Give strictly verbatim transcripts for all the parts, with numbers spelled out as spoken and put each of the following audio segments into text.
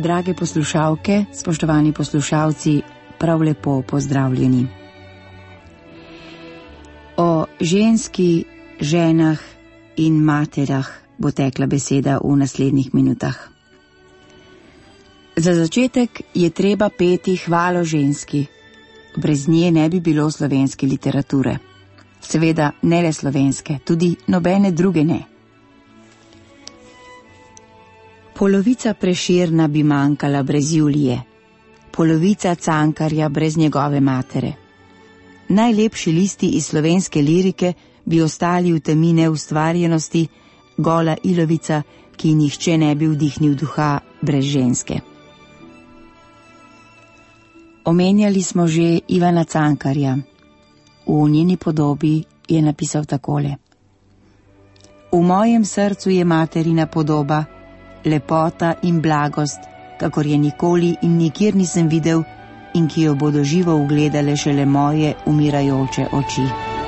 Drage poslušalke, spoštovani poslušalci, prav lepo pozdravljeni. O ženski, ženah in materah bo tekla beseda v naslednjih minutah. Za začetek je treba peti hvalo ženski. Brez nje ne bi bilo slovenske literature. Seveda ne le slovenske, tudi nobene druge ne. Polovica Prešerna bi manjkala brez Julije, polovica Cankarja brez njegove matere. Najlepši listi iz slovenske lirike bi ostali v temi neustvarjenosti, gola ilovica, ki nihče ne bi vdihnil duha brez ženske. Omenjali smo že Ivana Cankarja. V njeni podobi je napisal takole: V mojem srcu je materina podoba, lepota in blagost, kakor je nikoli in nikjer nisem videl in ki jo bodo živo ugledale šele moje umirajoče oči.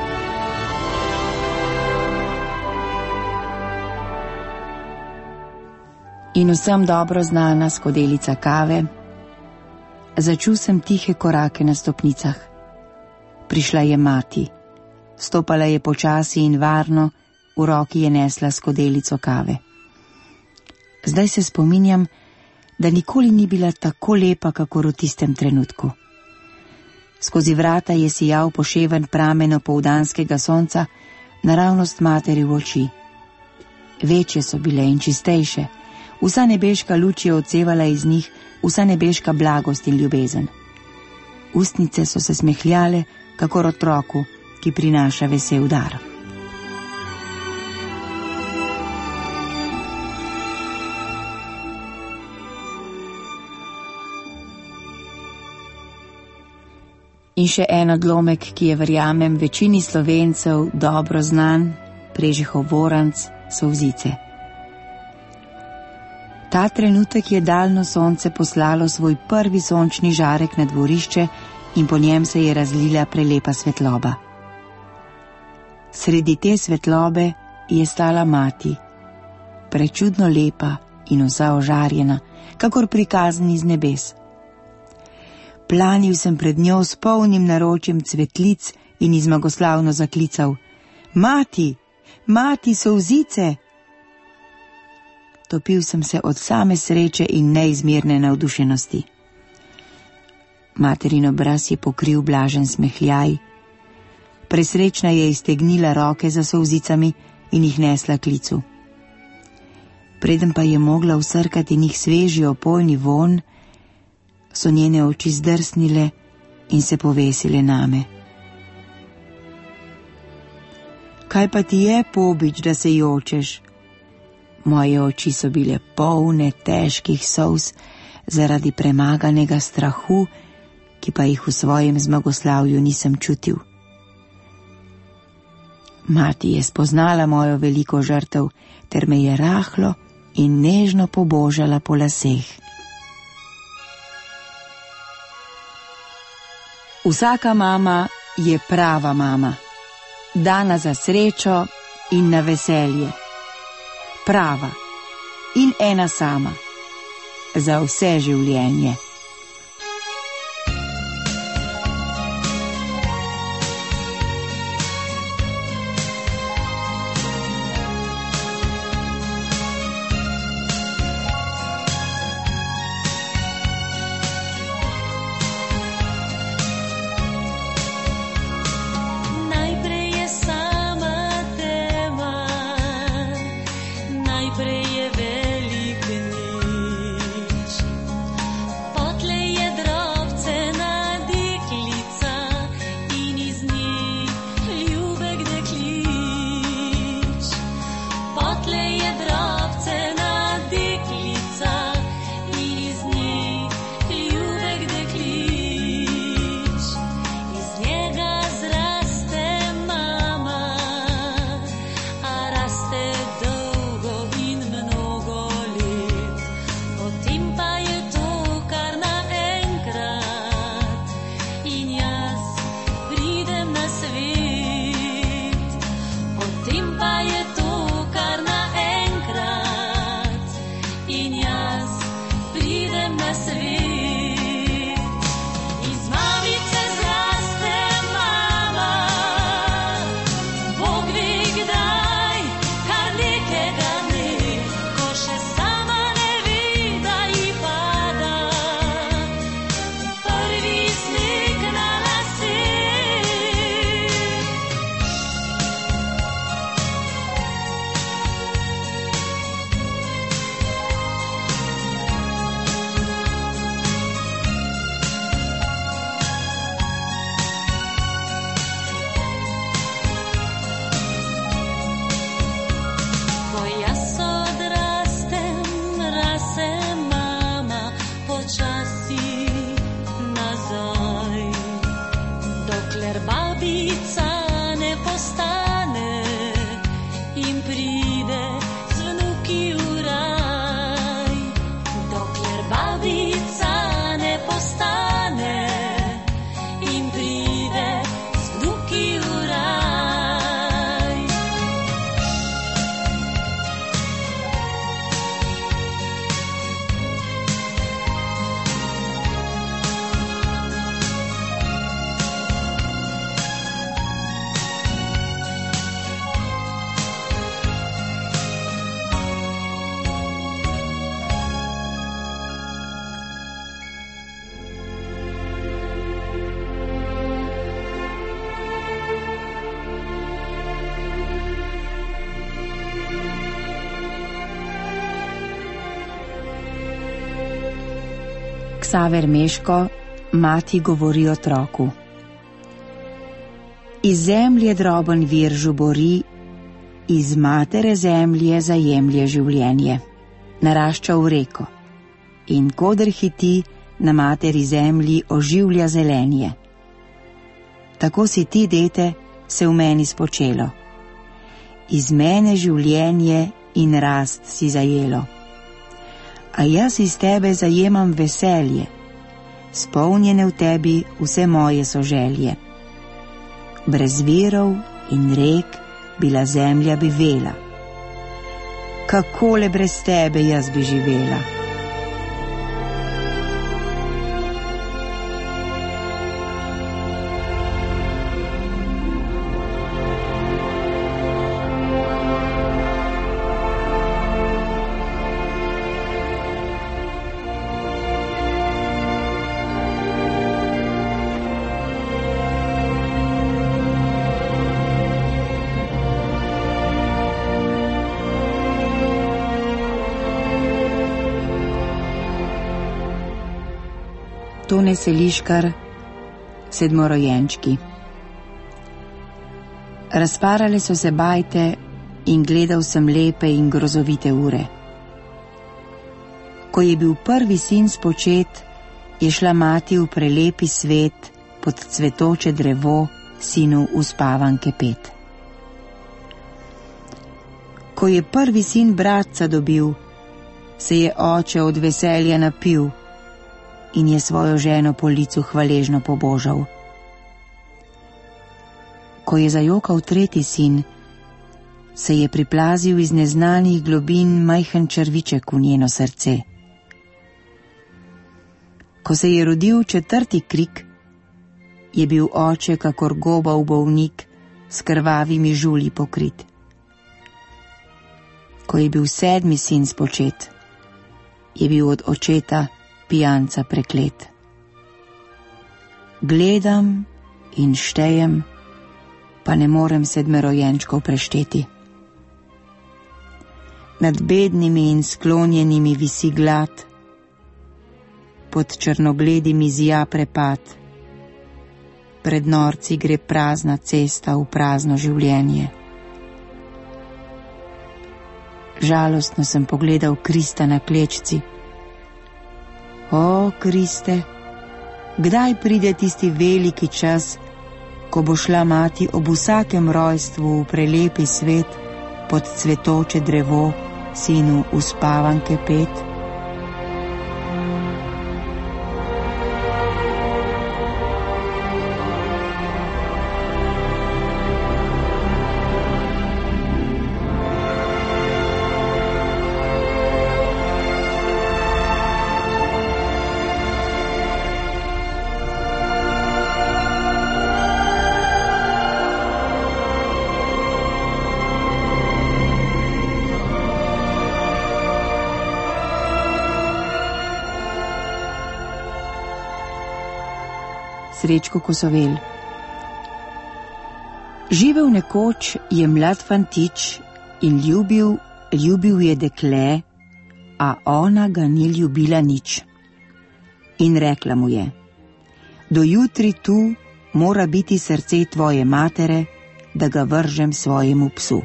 In vsem dobro znana skodelica kave. Začul sem tihe korake na stopnicah. Prišla je mati. Stopala je počasi in varno, v roki je nesla skodelico kave. Zdaj se spominjam, da nikoli ni bila tako lepa, kakor v tistem trenutku. Skozi vrata je sijal poševen pramen opoldanskega sonca, naravnost materi v oči. Večje so bile in čistejše, vsa nebeška luč je odsevala iz njih, vsa nebeška blagost in ljubezen. Ustnice so se smehljale, kakor otroku, ki prinaša vesel dar. In še en odlomek, ki je, verjamem, večini Slovencev dobro znan, Prežihov Voranc, Solzice. Ta trenutek je daljno sonce poslalo svoj prvi sončni žarek na dvorišče in po njem se je razlila prelepa svetloba. Sredi te svetlobe je stala mati, prečudno lepa in vsa ožarjena, kakor prikazan iz nebes. Planil sem pred njo s polnim naročjem cvetlic in izmagoslavno zaklical: Mati, mati Solzice! Topil sem se od same sreče in neizmerne navdušenosti. Materin obraz je pokril blažen smehljaj. Presrečna je iztegnila roke za solzicami in jih nesla klicu. Preden pa je mogla vsrkati njih sveži opojni vonj, so njene oči zdrsnile in se povesile name. Kaj pa ti je, pobič, da se jočeš? Moje oči so bile polne težkih solz zaradi premaganega strahu, ki pa jih v svojem zmagoslavju nisem čutil. Mati je spoznala mojo veliko žrtev ter me je rahlo in nežno pobožala po laseh. Vsaka mama je prava mama, dana za srečo in na veselje. Prava in ena sama, za vse življenje. Najprej je velik nič, Saver Meško, mati govori otroku. Iz zemlje droben vir žubori, iz matere zemlje zajemlje življenje. Narašča v reko in koder hiti, na materi zemlji oživlja zelenje. Tako si ti, dete, se v meni spočelo. Iz mene življenje in rast si zajelo. A jaz iz tebe zajemam veselje, spolnjene v tebi vse moje so želje. Brez virov in rek bila zemlja bi vela. Kakole brez tebe jaz bi živela. Tone Seliškar, Sedmorojenčki. Razparale so se bajte in gledal sem lepe in grozovite ure. Ko je bil prvi sin spočet, je šla mati v prelepi svet pod cvetoče drevo sinu uspavanke pet. Ko je prvi sin bratca dobil, se je oče od veselja napil in je svojo ženo po licu hvaležno pobožal. Ko je zajokal tretji sin, se je priplazil iz neznanih globin majhen črviček v njeno srce. Ko se je rodil četrti krik, je bil oče kakor gobav bolnik s krvavimi žulji pokrit. Ko je bil sedmi sin spočet, je bil od očeta pijanca preklet. Gledam in štejem, pa ne morem sedmerojenčkov prešteti. Nad bednimi in sklonjenimi visi glad, pod črnogledimi zija prepad, pred norci gre prazna cesta v prazno življenje. Žalostno sem pogledal Krista na klečci. O, Kriste, kdaj pride tisti veliki čas, ko bo šla mati ob vsakem rojstvu v prelepi svet pod cvetoče drevo sinu uspavanke pet? Srečko Kosovel. Živel nekoč je mlad fantič in ljubil, ljubil je dekle, a ona ga ni ljubila nič. In rekla mu je: do jutri tu mora biti srce tvoje matere, da ga vržem svojemu psu.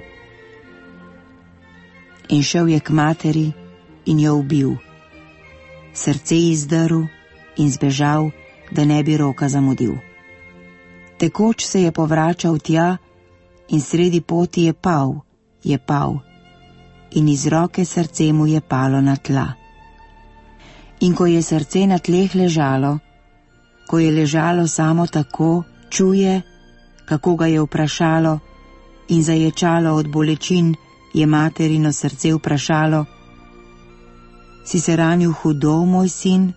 In šel je k materi in jo ubil. Srce izdrl in zbežal, da ne bi roka zamudil. Tekoč se je povračal tja in sredi poti je pal, je pal in iz roke srce mu je palo na tla. In ko je srce na tleh ležalo, ko je ležalo samo tako, čuje, kako ga je vprašalo in zaječalo od bolečin, je materino srce vprašalo: si se ranil hudo, moj sin?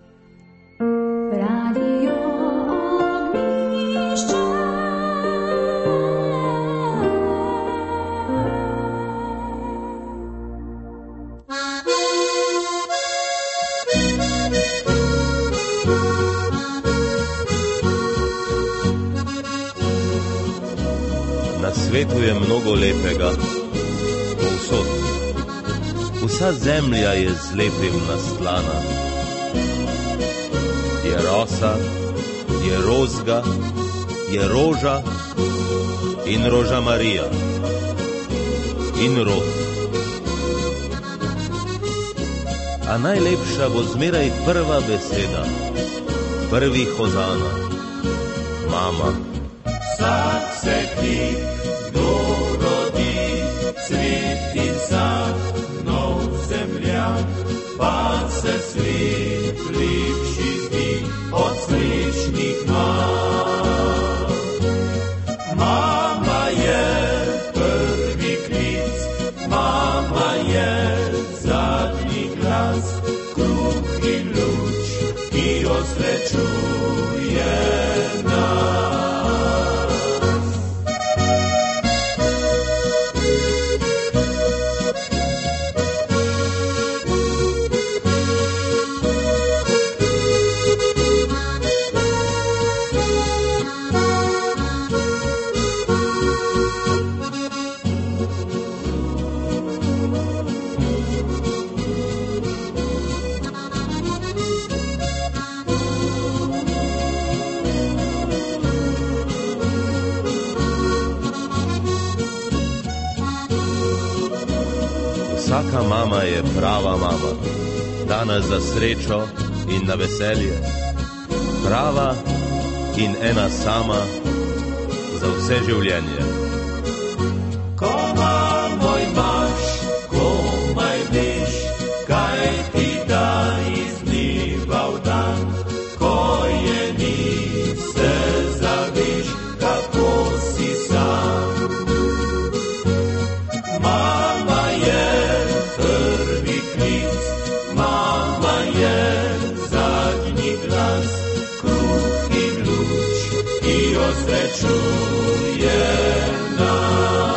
Na svetu je mnogo lepega, povsod. Vsa zemlja je z lepim nastlana. rosa, je rozga, je roža in roža Marija in rod. A najlepša bo zmeraj prva beseda, prvi hozana, mama. Vsak se klik, kdo rodi, cvetica, nov zemljak, pa se svet lepši zdi od srečnih mam. Mama je prvi klic, mama je zadnji glas, kruh in luč, ki osrečuje nas. Vsaka mama je prava mama, dana za srečo in na veselje. Prava in ena sama za vse življenje. Ko mamo imaš, komaj veš, kaj ti da iz dneva v dan. Ko je ni, se zaveš, kako si sam. Mama je prvi klic, mama je zadnji glas, kruh in luč, ki osrečuje nas.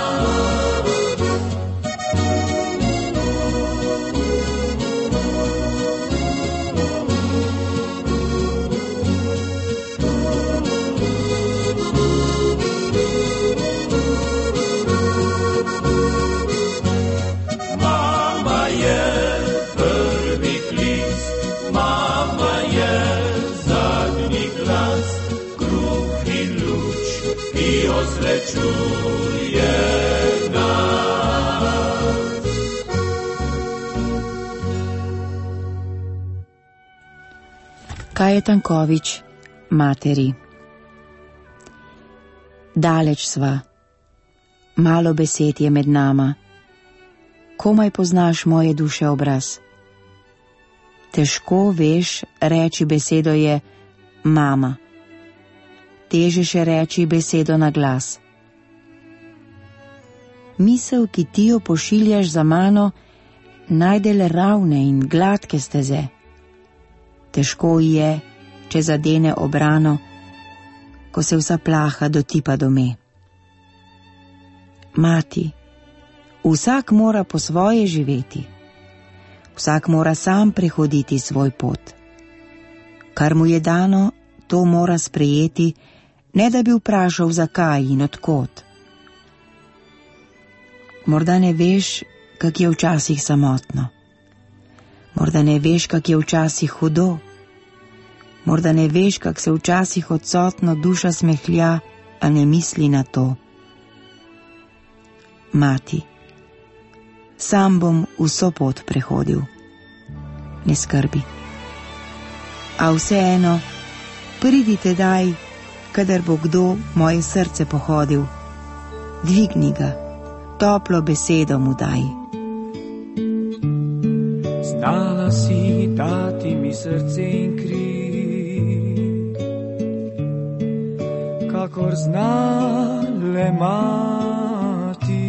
Mama je prvi klic, mama je zadnji glas, kruh in luč, ki osrečuje nas. Kajetan Kovič, materi. Daleč sva, malo besed je med nama, komaj poznaš moje duše obraz. Težko veš, reči besedo je mama, teže še reči besedo na glas. Misel, ki ti jo pošiljaš za mano, najde le ravne in gladke steze. Težko je, če zadene obrano, ko se vsa plaha dotipa do me. Mati, vsak mora po svoje živeti, vsak mora sam prehoditi svoj pot. Kar mu je dano, to mora sprejeti, ne da bi vprašal zakaj in odkot. Morda ne veš, kak je včasih samotno, morda ne veš, kak je včasih hudo, morda ne veš, kak se včasih odsotno duša smehlja, a ne misli na to. Mati, sam bom vso pot prehodil, ne skrbi. A vseeno, pridite daj, kadar bo kdo moje srce pohodil, dvigni ga, toplo besedo mu daj. Znala si dati mi srce in kri, kakor zna le mati.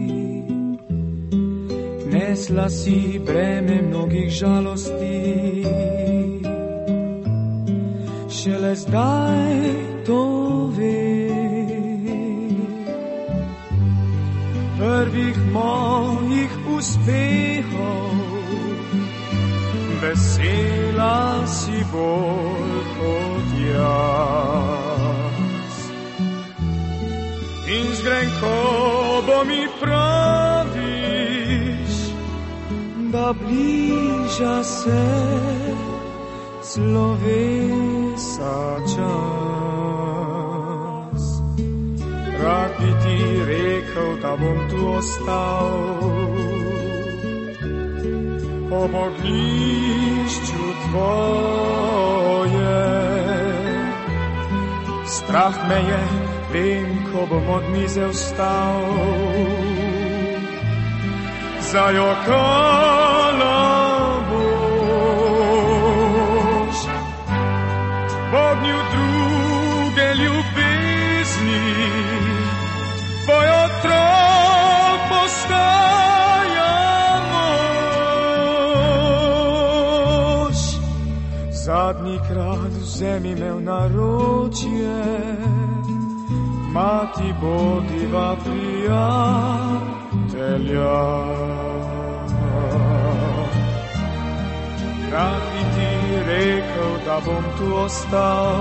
Nesla si breme mnogih žalosti, šele zdaj to veš. Prvih mojih uspehov vesela si bolj kot jaz. In z grenkobo mi praviš, da bliža se slovesa čas. Rad bi ti rekel, da bom tu ostal, ob ognjišču tvoje. Strah me je, vem, ko bom od mize vstal, zajokala boš v ognju druge ljubezni, tvoj otrok postaja mož. Zadnjikrat vzemi me v naročje, mati bodiva prijatelja. Rad bi ti rekel, da bom tu ostal,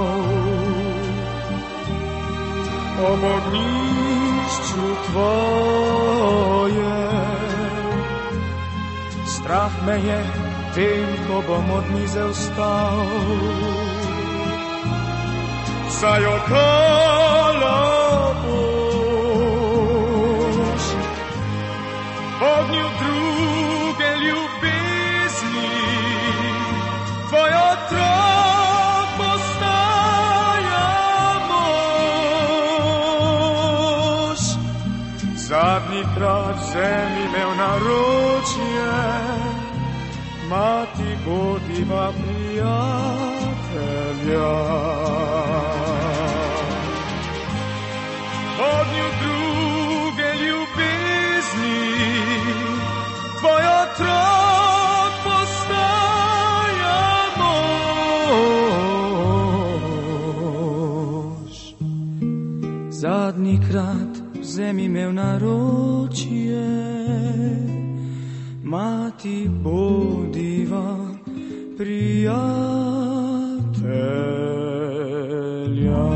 ob ognjišču tvoje. Strah me je, vem, ko bom od mize vstal, zajokala boš v ognju druge ljubezni, tvoj otrok postaja mož. Zadnjikrat vzemi me v naročje, mati bodiva prijatelja. V ognju druge ljubezni, tvoj otrok postaja mož. Zadnjikrat vzemi me v naročje, mati bodiva prijatelja.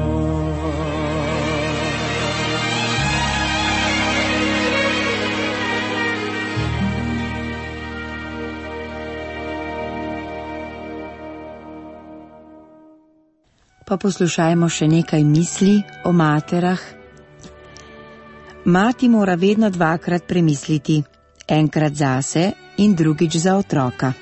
Pa poslušajmo še nekaj misli o materah. Mati mora vedno dvakrat premisliti, enkrat zase in drugič za otroka.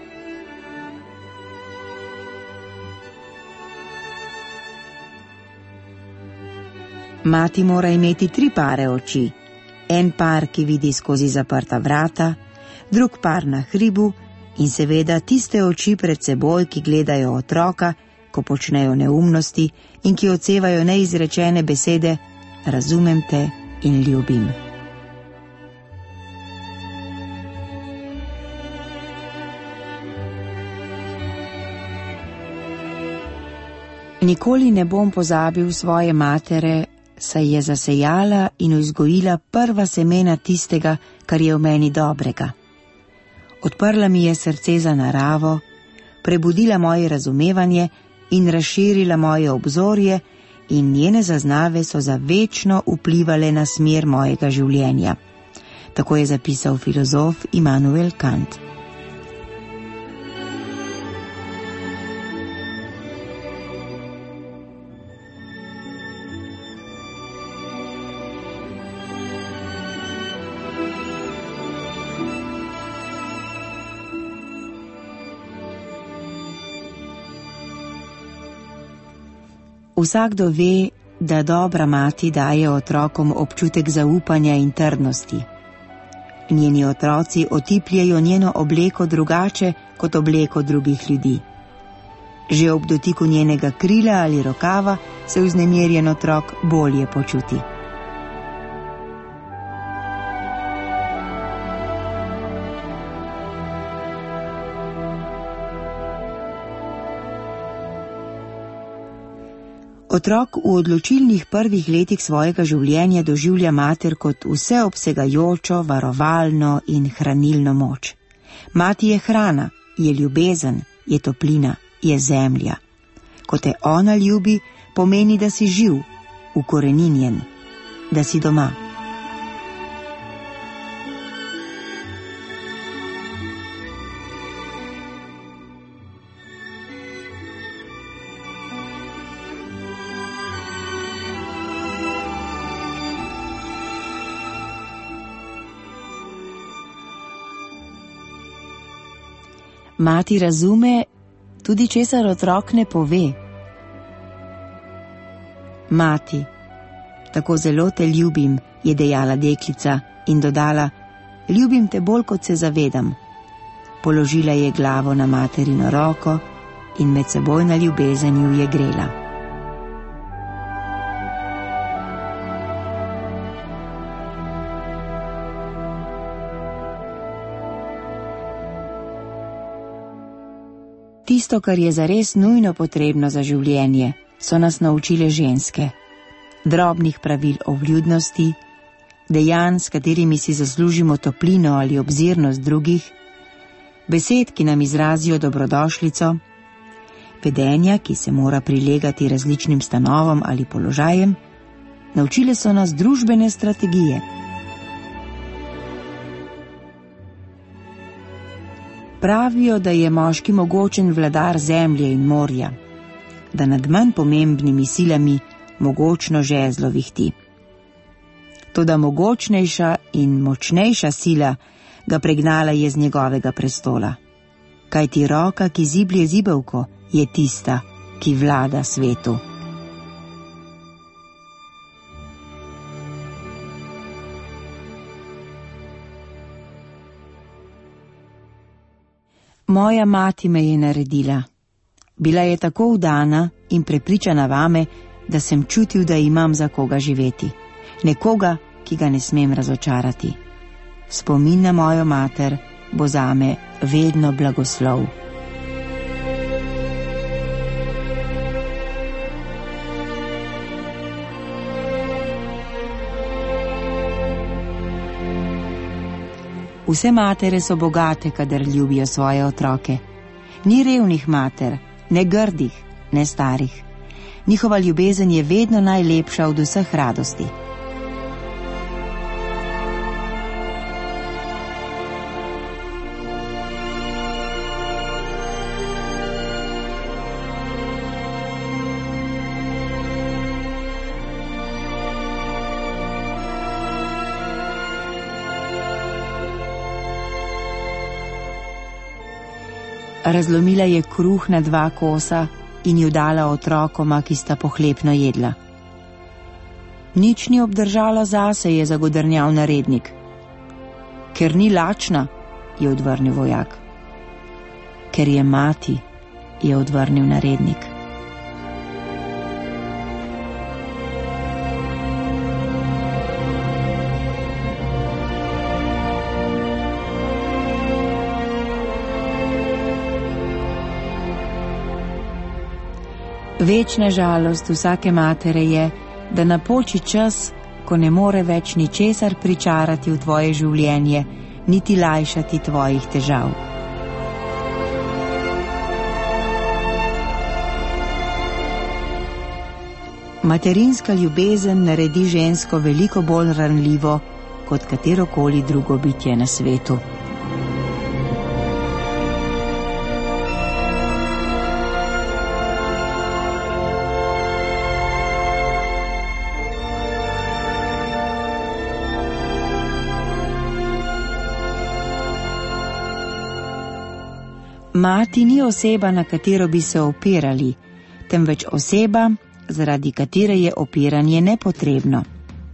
Mati mora imeti tri pare oči. En par, ki vidi skozi zaprta vrata, drug par na hribu in seveda tiste oči pred seboj, ki gledajo otroka, ko počnejo neumnosti in ki odsevajo neizrečene besede razumem te in ljubim. Nikoli ne bom pozabil svoje matere, saj je zasejala in vzgojila prva semena tistega, kar je v meni dobrega. Odprla mi je srce za naravo, prebudila moje razumevanje in razširila moje obzorje in njene zaznave so za večno vplivale na smer mojega življenja. Tako je zapisal filozof Immanuel Kant. Vsakdo ve, da dobra mati daje otrokom občutek zaupanja in trdnosti. Njeni otroci otipljajo njeno obleko drugače kot obleko drugih ljudi. Že ob dotiku njenega krila ali rokava se vznemirjen otrok bolje počuti. Otrok v odločilnih prvih letih svojega življenja doživlja mater kot vseobsegajočo, varovalno in hranilno moč. Mati je hrana, je ljubezen, je toplina, je zemlja. Ko te ona ljubi, pomeni, da si živ, ukoreninjen, da si doma. Mati razume tudi, česar otrok ne pove. Mati, tako zelo te ljubim, je dejala deklica in dodala, ljubim te bolj, kot se zavedam. Položila je glavo na materino roko in med sebojna ljubezen ju je grela. Tisto, kar je zares nujno potrebno za življenje, so nas naučile ženske. Drobnih pravil o vljudnosti, dejanj, s katerimi si zaslužimo toplino ali obzirnost drugih, besed, ki nam izrazijo dobrodošlico, vedenja, ki se mora prilegati različnim stanovom ali položajem, naučile so nas družbene strategije. Pravijo, da je moški mogočen vladar zemlje in morja, da nad manj pomembnimi silami mogočno žezlo vihti. Toda mogočnejša in močnejša sila ga pregnala je z njegovega prestola. Kajti roka, ki ziblje zibelko, je tista, ki vlada svetu. Moja mati me je naredila. Bila je tako vdana in prepričana vame, da sem čutil, da imam za koga živeti. Nekoga, ki ga ne smem razočarati. Spomin na mojo mater bo zame vedno blagoslov. Vse matere so bogate, kadar ljubijo svoje otroke. Ni revnih mater, ne grdih, ne starih. Njihova ljubezen je vedno najlepša od vseh radosti. Razlomila je kruh na dva kosa in ju dala otrokoma, ki sta pohlepno jedla. Nič ni obdržala zase, je zagodrnjal narednik. Ker ni lačna, je odvrnil vojak. Ker je mati, je odvrnil narednik. Večna žalost vsake matere je, da napoči čas, ko ne more več ničesar pričarati v tvoje življenje, niti lajšati tvojih težav. Materinska ljubezen naredi žensko veliko bolj ranljivo kot katerokoli drugo bitje na svetu. Mati ni oseba, na katero bi se opirali, temveč oseba, zaradi katere je opiranje nepotrebno.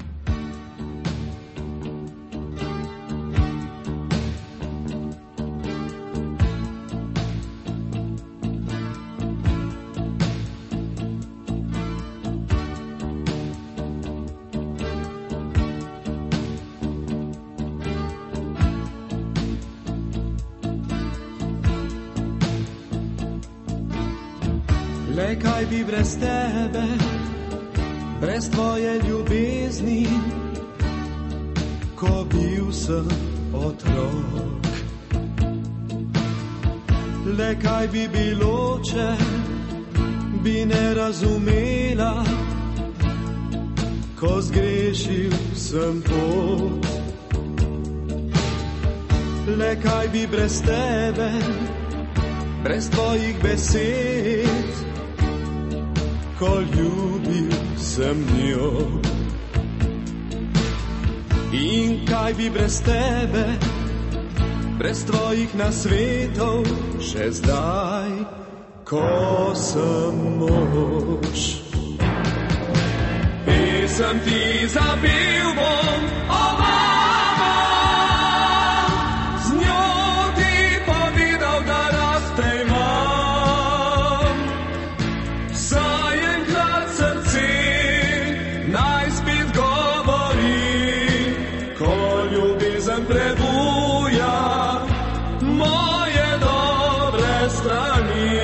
Le kaj bi brez tebe, brez tvoje ljubezni, ko bil sem otrok. Le kaj bi bilo, če bi ne razumela, ko zgrešil sem pot. Le kaj bi brez tebe, brez tvojih besed, ko ljubil sem njo. In kaj bi brez tebe, brez tvojih nasvetov, še zdaj, ko sem mož. Pesem ti zapil bom, o mama, z njo ti povedal, da rad te imam. Saj enkrat srce naj spet govori, ko ljubezen prebuja moje dobre strani.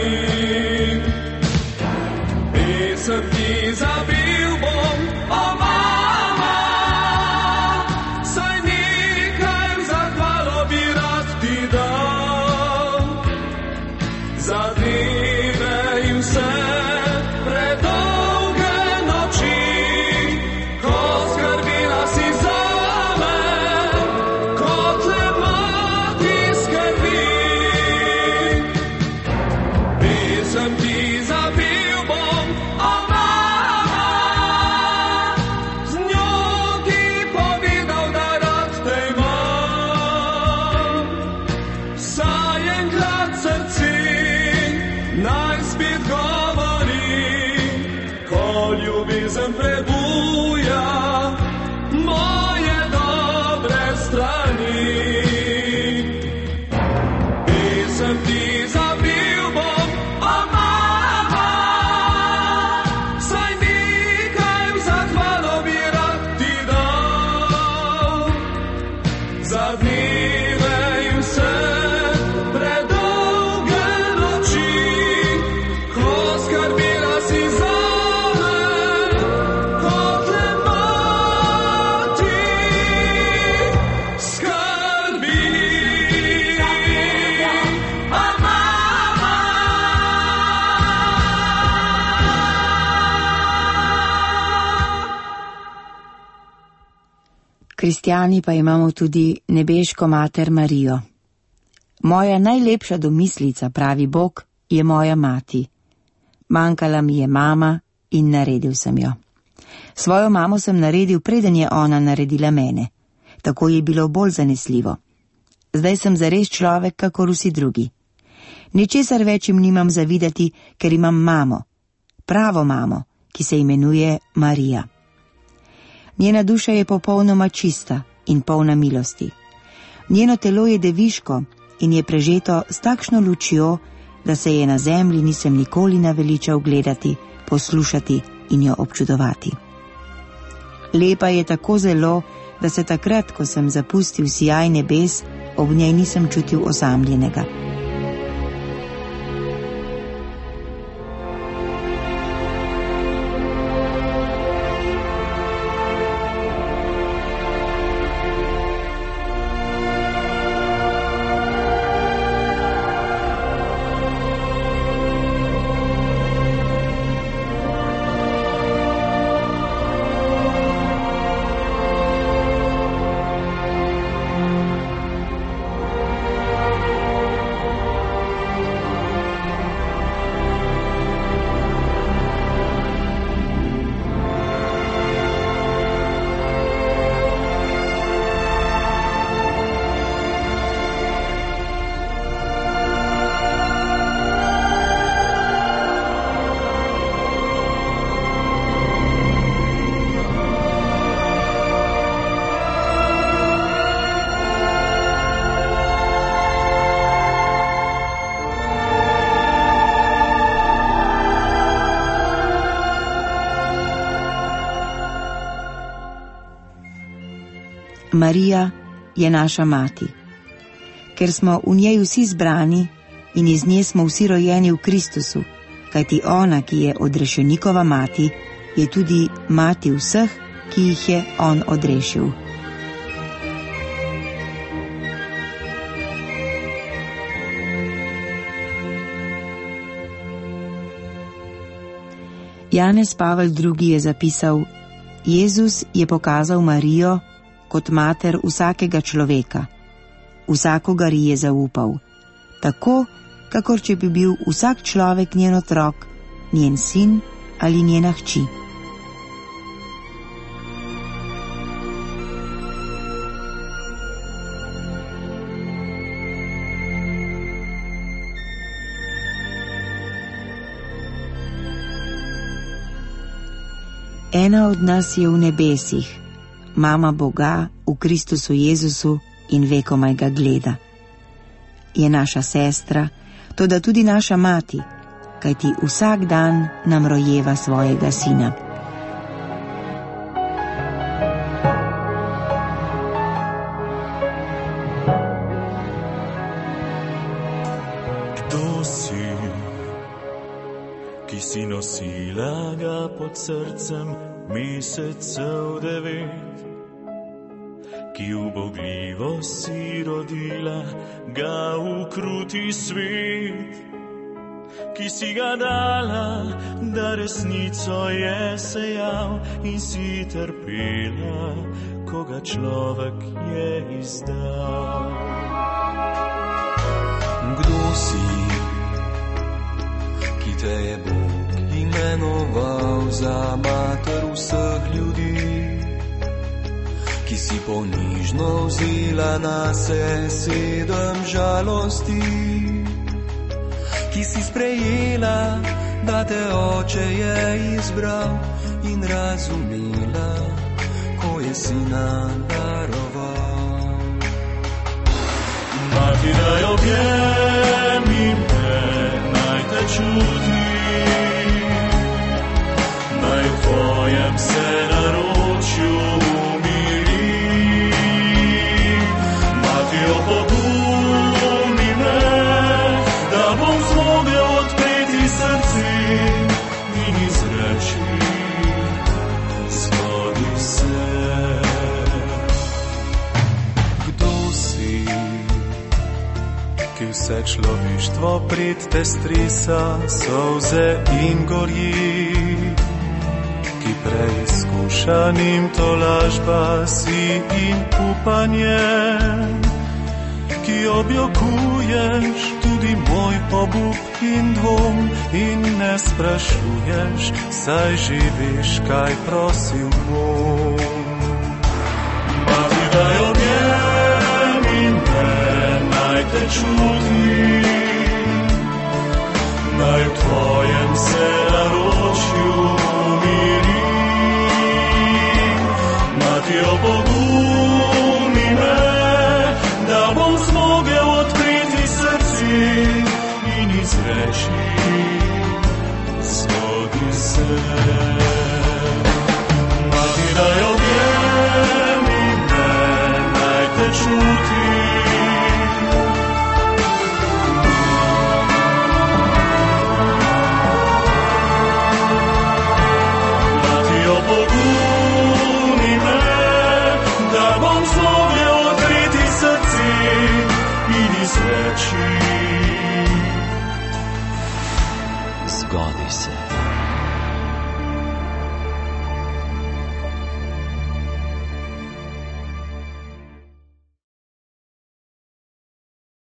Pesem ti zapil bom, o mama, saj nekaj v zahvalo bi rad ti dal. Za dneve in vse predolge noči, ko skrbila si zame, kot le mati skrbi. Pesem ti zapil bom, o mama, z njo ti povedal, da rad te imam. Saj enkrat srce naj spet govori, ko ljubezen prebuja moje dobre strani. Pesem ti zapil bom, o mama, saj nekaj v zahvalo bi rad ti dal. Za dneve in vse predolge noči, ko skrbila si zame, kot le mati skrbi. O mama, Kristjani pa imamo tudi nebeško mater Marijo. Moja najlepša domislica, pravi Bog, je moja mati. Manjkala mi je mama in naredil sem jo. Svojo mamo sem naredil, preden je ona naredila mene. Tako je bilo bolj zanesljivo. Zdaj sem zares človek, kakor vsi drugi. Ničesar več jim nimam zavidati, ker imam mamo. Pravo mamo, ki se imenuje Marija. Njena duša je popolnoma čista in polna milosti. Njeno telo je deviško in je prežeto s takšno lučjo, da se je na zemlji nisem nikoli naveličal gledati, poslušati in jo občudovati. Lepa je tako zelo, da se takrat, ko sem zapustil sijaj nebes, ob njej nisem čutil osamljenega. Marija je naša mati. Ker smo v njej vsi zbrani in iz nje smo vsi rojeni v Kristusu, kajti ona, ki je odrešenikova mati, je tudi mati vseh, ki jih je on odrešil. Janez Pavel drugi. je zapisal: Jezus je pokazal Marijo kot mater vsakega človeka. Vsakogar ji je zaupal, tako, kakor če bi bil vsak človek njen otrok, njen sin ali njena hči. Ena od nas je v nebesih, mama Boga v Kristusu Jezusu in vekomaj ga gleda. Je naša sestra, toda tudi naša mati, kajti vsak dan nam rojeva svojega sina. Kdo si, ki si nosila ga pod srcem mesecev devet, ki ubogljivo si rodila ga v kruti svet, ki si ga dala, da resnico je sejal in si trpela, ko ga človek je izdal. Kdo si, ki te je Bog imenoval za mater vseh ljudi, ki si ponižno vzela nase sedem žalosti, ki si sprejela, da te oče je izbral in razumela, ko je sina daroval. Mati, daj objem in me, naj te čuti, naj v tvojem se naročju umiri. Mati, opogumi me, da bom zmogel odpreti srce in izreči, zgodi se. Kdo si, ki vse človeštvo pred te stresa solze in gorji, ki preizkušanim tolažba si in upanje, ki objokuješ tudi moj obup in dvom in ne sprašuješ, saj že veš, kaj prosil bom. Mati, daj objem in me, naj te čuti, naj v tvojem se naročju umiri. Mati, opogumi me, da bom zmogel odpreti srce in izreči, zgodi se. Mati, daj objem in me, naj te čuti, Mati, opogumi me, da bom zmogel odpreti srce in izreči, Zgodi se.